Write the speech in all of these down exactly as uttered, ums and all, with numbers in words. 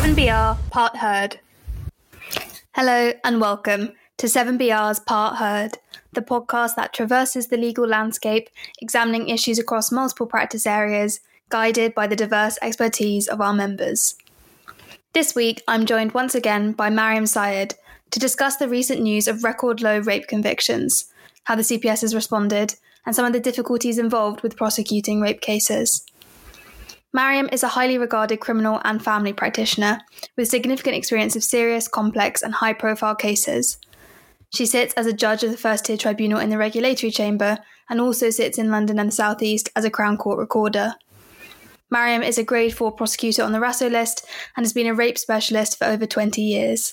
seven B R Part Heard. Hello and welcome to seven B R's Part Heard, the podcast that traverses the legal landscape, examining issues across multiple practice areas, guided by the diverse expertise of our members. This week, I'm joined once again by Mariam Syed to discuss the recent news of record low rape convictions, how the C P S has responded, and some of the difficulties involved with prosecuting rape cases. Mariam is a highly regarded criminal and family practitioner with significant experience of serious, complex and high-profile cases. She sits as a judge of the first-tier tribunal in the regulatory chamber and also sits in London and the South East as a Crown Court recorder. Mariam is a Grade four prosecutor on the RASO list and has been a rape specialist for over twenty years.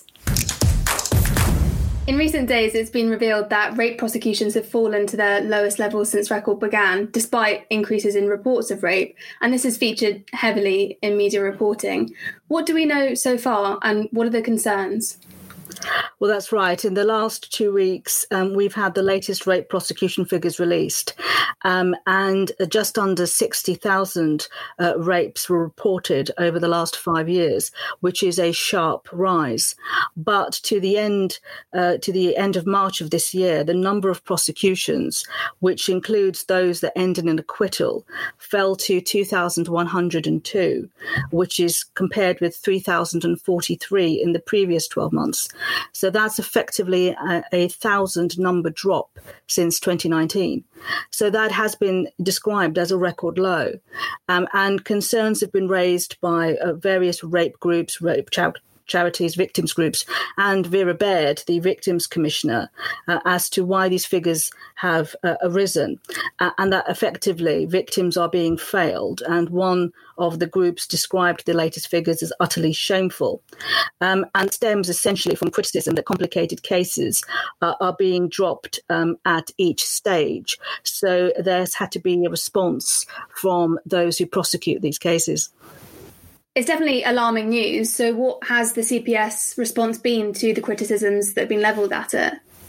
In recent days, it's been revealed that rape prosecutions have fallen to their lowest levels since record began, despite increases in reports of rape, and this has featured heavily in media reporting. What do we know so far, and what are the concerns? Well, that's right. In the last two weeks, um, we've had the latest rape prosecution figures released, um, and just under sixty thousand uh, rapes were reported over the last five years, which is a sharp rise. But to the end, uh, to the end of March of this year, the number of prosecutions, which includes those that end in an acquittal, fell to two thousand one hundred two, which is compared with three thousand forty-three in the previous twelve months. So that's effectively a, a thousand number drop since twenty nineteen. So that has been described as a record low. Um, and concerns have been raised by uh, various rape groups, rape char- charities, victims groups, and Vera Baird, the Victims Commissioner, uh, as to why these figures have uh, arisen, uh, and that effectively victims are being failed. And one of the groups described the latest figures as utterly shameful, um, and stems essentially from criticism that complicated cases uh, are being dropped um, at each stage. So there's had to be a response from those who prosecute these cases. It's definitely alarming news. So what has the C P S response been to the criticisms that have been levelled at it?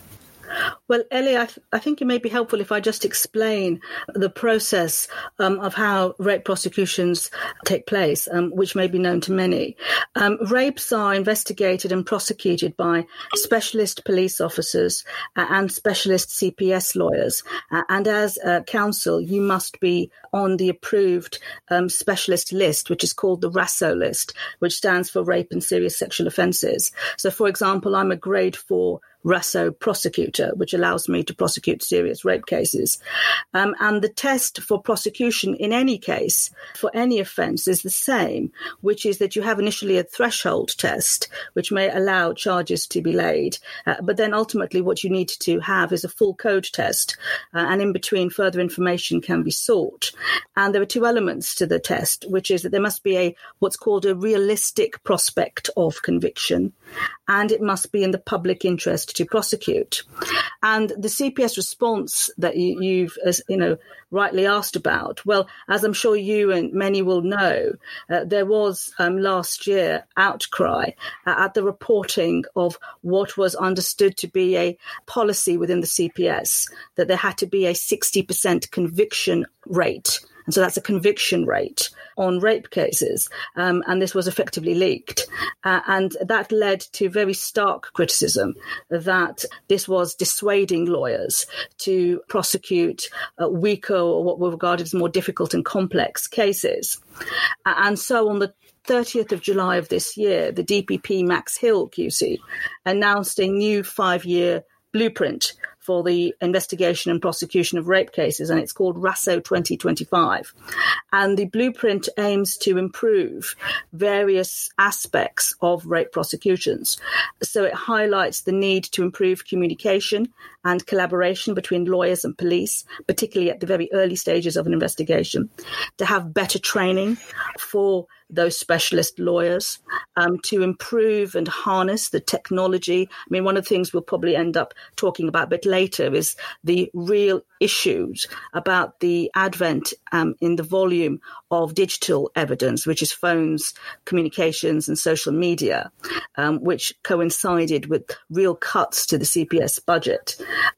Well, Ellie, I, th- I think it may be helpful if I just explain the process um, of how rape prosecutions take place, um, which may be known to many. Um, rapes are investigated and prosecuted by specialist police officers uh, and specialist C P S lawyers. Uh, and as uh, counsel, you must be on the approved um, specialist list, which is called the RASO list, which stands for Rape and Serious Sexual Offences. So, for example, I'm a Grade four RASO prosecutor, which allows me to prosecute serious rape cases. Um, and the test for prosecution in any case, for any offence, is the same, which is that you have initially a threshold test, which may allow charges to be laid. Uh, but then ultimately what you need to have is a full code test. Uh, and in between, further information can be sought. And there are two elements to the test, which is that there must be a what's called a realistic prospect of conviction, and it must be in the public interest to prosecute. And the C P S response that you, you've, as you know, rightly asked about, well, as I'm sure you and many will know, uh, there was um, last year outcry uh, at the reporting of what was understood to be a policy within the C P S, that there had to be a sixty percent conviction rate. And so that's a conviction rate on rape cases. Um, and this was effectively leaked. Uh, and that led to very stark criticism that this was dissuading lawyers to prosecute uh, weaker or what were regarded as more difficult and complex cases. Uh, and so on the thirtieth of July of this year, the D P P Max Hill Q C announced a new five-year blueprint for the investigation and prosecution of rape cases, and it's called RASO twenty twenty-five. And the blueprint aims to improve various aspects of rape prosecutions. So it highlights the need to improve communication and collaboration between lawyers and police, particularly at the very early stages of an investigation, to have better training for those specialist lawyers, um, to improve and harness the technology. I mean, one of the things we'll probably end up talking about a bit later is the real issues about the advent um, in the volume of digital evidence, which is phones, communications and social media, um, which coincided with real cuts to the C P S budget.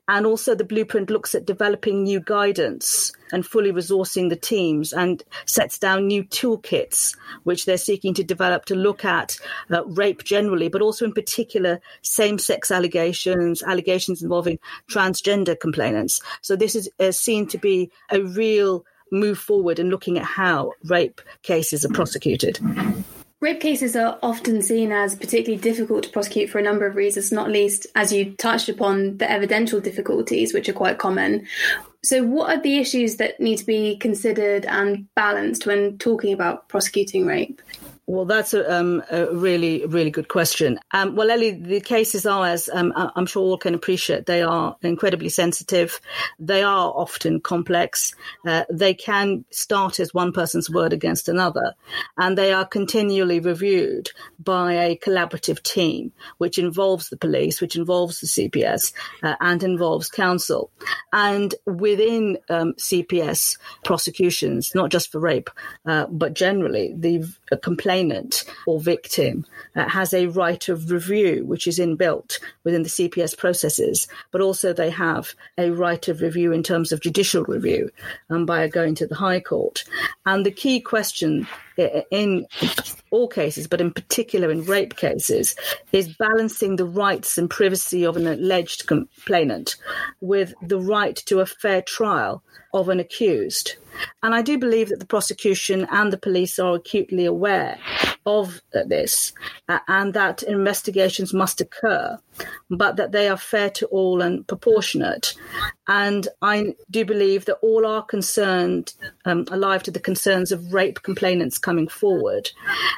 And also the blueprint looks at developing new guidance and fully resourcing the teams and sets down new toolkits, which they're seeking to develop to look at uh, rape generally, but also in particular same-sex allegations, allegations involving transgender complainants. So this is uh, seen to be a real move forward in looking at how rape cases are prosecuted. Rape cases are often seen as particularly difficult to prosecute for a number of reasons, not least, as you touched upon, the evidential difficulties, which are quite common. So what are the issues that need to be considered and balanced when talking about prosecuting rape? Well, that's a, um, a really, really good question. Um, well, Ellie, the cases are, as um, I'm sure all can appreciate, they are incredibly sensitive. They are often complex. Uh, they can start as one person's word against another, and they are continually reviewed by a collaborative team, which involves the police, which involves the C P S, uh, and involves counsel. And within um, C P S prosecutions, not just for rape, uh, but generally, the a complaint or victim uh, has a right of review, which is inbuilt within the C P S processes, but also they have a right of review in terms of judicial review um, by going to the High Court. And the key question in all cases, but in particular in rape cases, is balancing the rights and privacy of an alleged complainant with the right to a fair trial of an accused. And I do believe that the prosecution and the police are acutely aware of this uh, and that investigations must occur, but that they are fair to all and proportionate. And I do believe that all are concerned, um, alive to the concerns of rape complainants coming forward.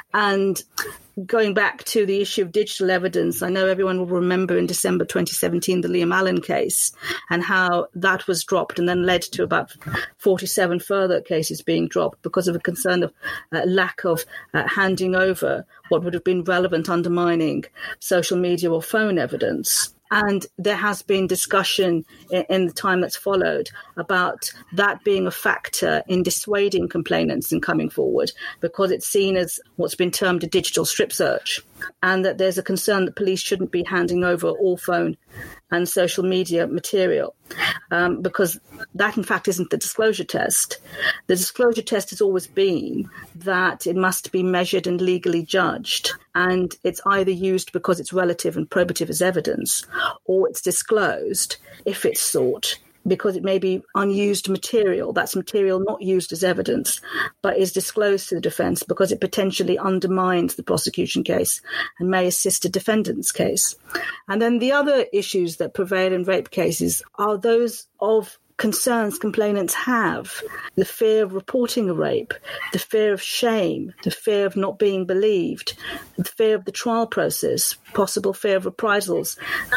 And going back to the issue of digital evidence, I know everyone will remember in December twenty seventeen, the Liam Allen case, and how that was dropped and then led to about forty-seven further cases being dropped because of a concern of uh, lack of uh, handing over what would have been relevant undermining social media or phone evidence. And there has been discussion in, in the time that's followed about that being a factor in dissuading complainants in coming forward, because it's seen as what's been termed a digital strip search, and that there's a concern that police shouldn't be handing over all phone and social media material, um, because that, in fact, isn't the disclosure test. The disclosure test has always been that it must be measured and legally judged, and it's either used because it's relative and probative as evidence, or it's disclosed if it's sought because it may be unused material. That's material not used as evidence, but is disclosed to the defence because it potentially undermines the prosecution case and may assist a defendant's case. And then the other issues that prevail in rape cases are those of concerns complainants have: the fear of reporting a rape, the fear of shame, the fear of not being believed, the fear of the trial process, possible fear of reprisals.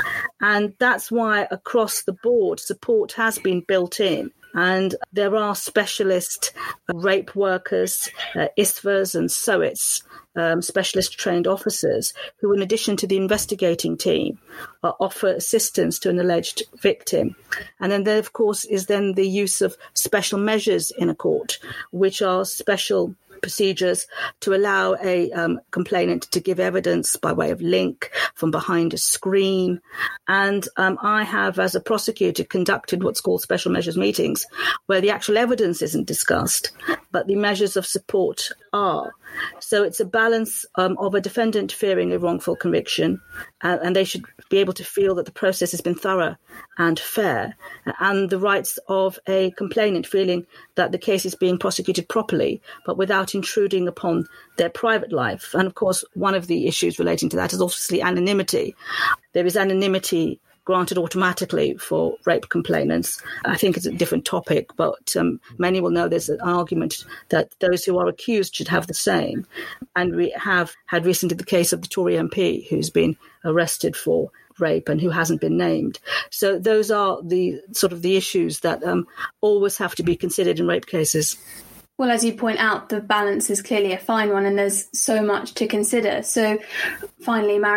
And that's why across the board support has been built in. And there are specialist uh, rape workers, uh, I S V As and S O I Ts, um, specialist trained officers, who in addition to the investigating team uh, offer assistance to an alleged victim. And then there, of course, is then the use of special measures in a court, which are special procedures to allow a um, complainant to give evidence by way of link from behind a screen. And um, I have, as a prosecutor, conducted what's called special measures meetings, where the actual evidence isn't discussed, but the measures of support are. So it's a balance um, of a defendant fearing a wrongful conviction, uh, and they should be able to feel that the process has been thorough and fair, and the rights of a complainant feeling that the case is being prosecuted properly, but without intruding upon their private life. And of course, one of the issues relating to that is obviously anonymity. There is anonymity granted automatically for rape complainants. I think it's a different topic, but um, many will know there's an argument that those who are accused should have the same. And we have had recently the case of the Tory M P who's been arrested for rape and who hasn't been named. So those are the sort of the issues that um, always have to be considered in rape cases. Well, as you point out, the balance is clearly a fine one and there's so much to consider. So finally, Mariam,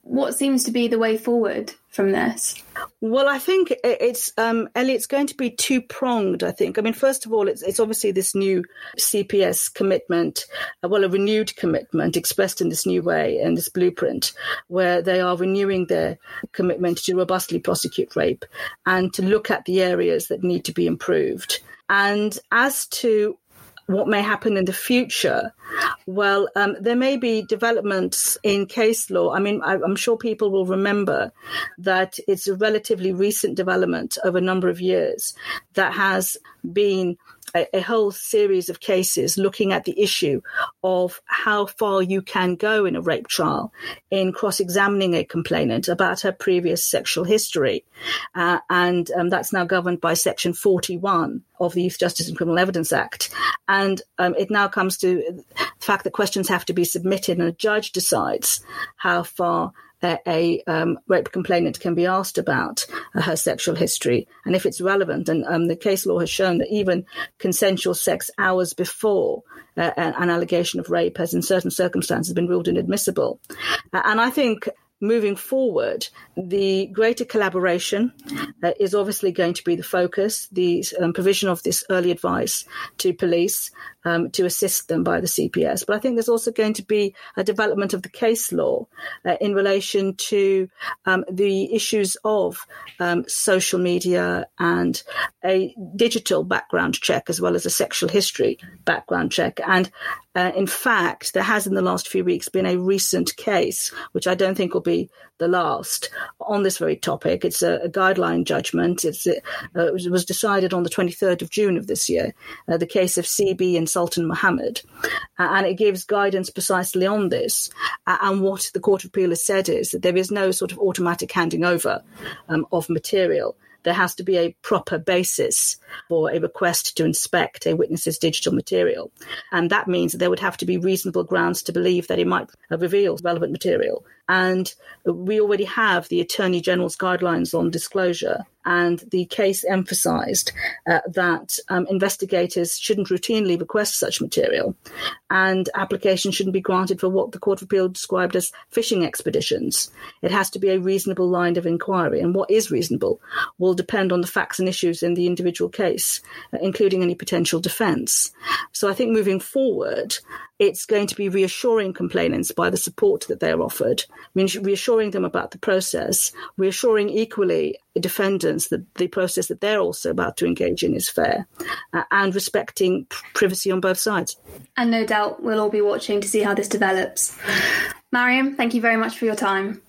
what seems to be the way forward from this? Well, I think it's, um, Ellie, it's going to be two-pronged, I think. I mean, first of all, it's, it's obviously this new C P S commitment, uh, well, a renewed commitment expressed in this new way, in this blueprint, where they are renewing their commitment to robustly prosecute rape and to look at the areas that need to be improved. And as to what may happen in the future, well, um, there may be developments in case law. I mean, I, I'm sure people will remember that it's a relatively recent development over a number of years that has been a, a whole series of cases looking at the issue of how far you can go in a rape trial in cross-examining a complainant about her previous sexual history. Uh, and um, that's now governed by Section forty-one of the Youth Justice and Criminal Evidence Act. And um, it now comes to the fact that questions have to be submitted and a judge decides how far a, a um, rape complainant can be asked about uh, her sexual history and if it's relevant. And um, the case law has shown that even consensual sex hours before uh, an allegation of rape has in certain circumstances been ruled inadmissible. Uh, and I think moving forward, the greater collaboration uh, is obviously going to be the focus, the um, provision of this early advice to police um, to assist them by the C P S. But I think there's also going to be a development of the case law uh, in relation to um, the issues of um, social media and a digital background check as well as a sexual history background check. And uh, in fact, there has in the last few weeks been a recent case, which I don't think will be the last, on this very topic. It's a, a guideline judgment. It's, uh, it was decided on the twenty-third of June of this year, uh, the case of C B and Sultan Mohammed. Uh, and it gives guidance precisely on this. Uh, and what the Court of Appeal has said is that there is no sort of automatic handing over um, of material. There has to be a proper basis for a request to inspect a witness's digital material. And that means that there would have to be reasonable grounds to believe that it might reveal relevant material. And we already have the Attorney General's guidelines on disclosure. And the case emphasised uh, that um, investigators shouldn't routinely request such material, and applications shouldn't be granted for what the Court of Appeal described as fishing expeditions. It has to be a reasonable line of inquiry, and what is reasonable will depend on the facts and issues in the individual case, uh, including any potential defence. So I think moving forward, it's going to be reassuring complainants by the support that they're offered, reassuring them about the process, reassuring equally defendants that the process that they're also about to engage in is fair, uh, and respecting privacy on both sides. And no doubt we'll all be watching to see how this develops. Mariam, thank you very much for your time.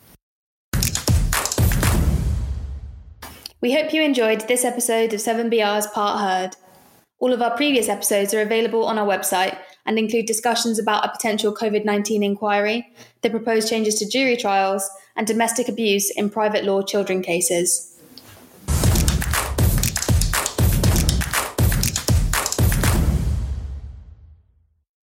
We hope you enjoyed this episode of seven B R's Part Heard. All of our previous episodes are available on our website and include discussions about a potential covid nineteen inquiry, the proposed changes to jury trials, and domestic abuse in private law children cases.